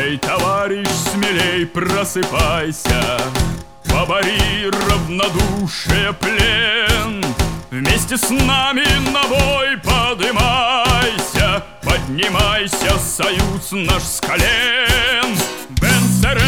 Эй, товарищ, смелей просыпайся, побори равнодушие плен. Вместе с нами на бой подымайся, поднимайся, союз наш с колен. Венцеремос,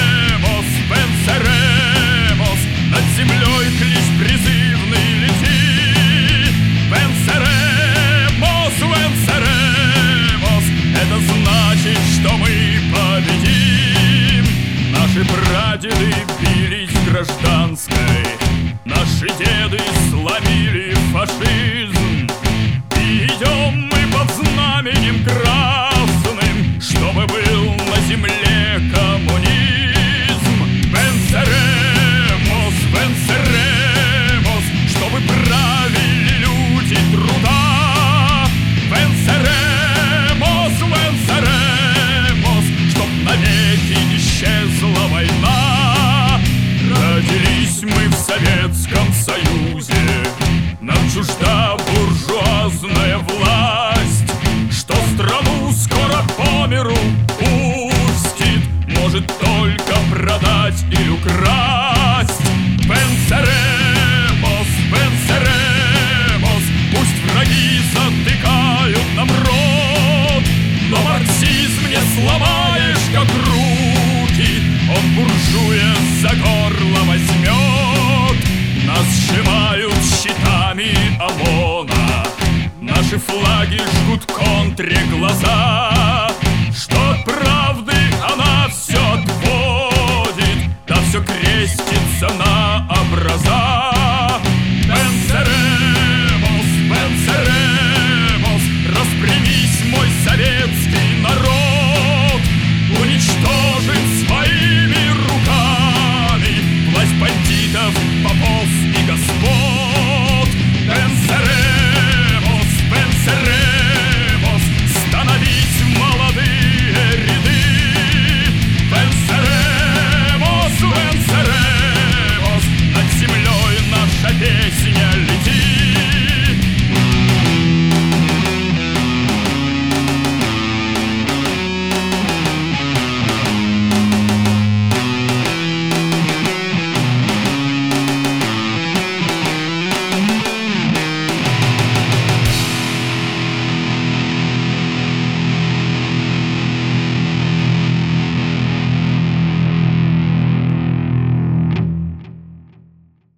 венцеремос, над землей клич призывный лети. Венцеремос, венцеремос, это значит, что мы победим. Наши прадеды бились в гражданской, наши деды сломили фашизм. И идем мы под знаменем красным, чтобы был на земле коммунизм. Венцеремос, венцеремос, чтобы правили люди труда. Венцеремос, венцеремос, чтоб навеки исчезла война. Родились мы в Советском Союзе, нам чужда буржуазная власть, что страну скоро по миру пустит, может только продать или украсть. Венцеремос, венцеремос, пусть враги затыкают нам рот, но марксизм не сломаешь, как руки, он буржуя за горло возьмет. Нас сжимают щитами ОМОНа, наши флаги жгут контре глаза.